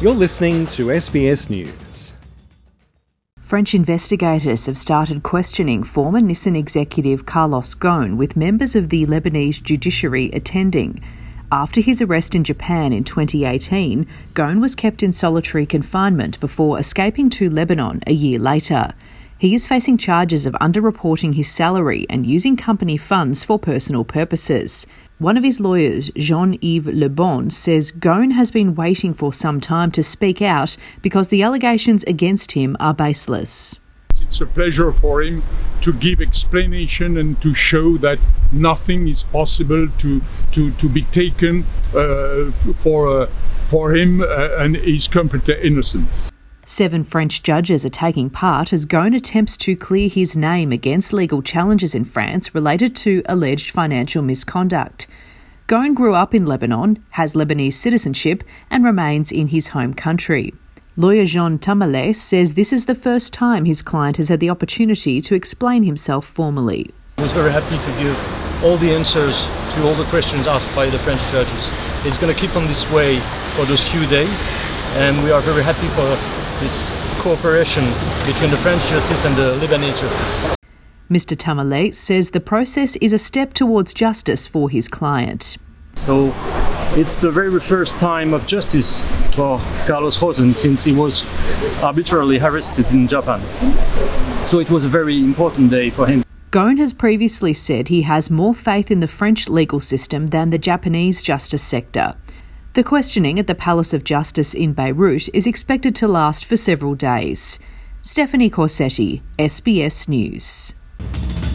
You're listening to SBS News. French investigators have started questioning former Nissan executive Carlos Ghosn, with members of the Lebanese judiciary attending. After his arrest in Japan in 2018, Ghosn was kept in solitary confinement before escaping to Lebanon a year later. He is facing charges of underreporting his salary and using company funds for personal purposes. One of his lawyers, Jean-Yves Le Bon, says Ghosn has been waiting for some time to speak out because the allegations against him are baseless. It's a pleasure for him to give explanation and to show that nothing is possible to be taken for him and he's completely innocent. 7 French judges are taking part as Ghosn attempts to clear his name against legal challenges in France related to alleged financial misconduct. Ghosn grew up in Lebanon, has Lebanese citizenship and remains in his home country. Lawyer Jean Tamalet says this is the first time his client has had the opportunity to explain himself formally. I was very happy to give all the answers to all the questions asked by the French judges. It's going to keep on this way for those few days, and we are very happy for this cooperation between the French justice and the Lebanese justice. Mr. Tamalet says the process is a step towards justice for his client. So it's the very first time of justice for Carlos Ghosn since he was arbitrarily arrested in Japan. So it was a very important day for him. Ghosn has previously said he has more faith in the French legal system than the Japanese justice sector. The questioning at the Palace of Justice in Beirut is expected to last for several days. Stephanie Corsetti, SBS News.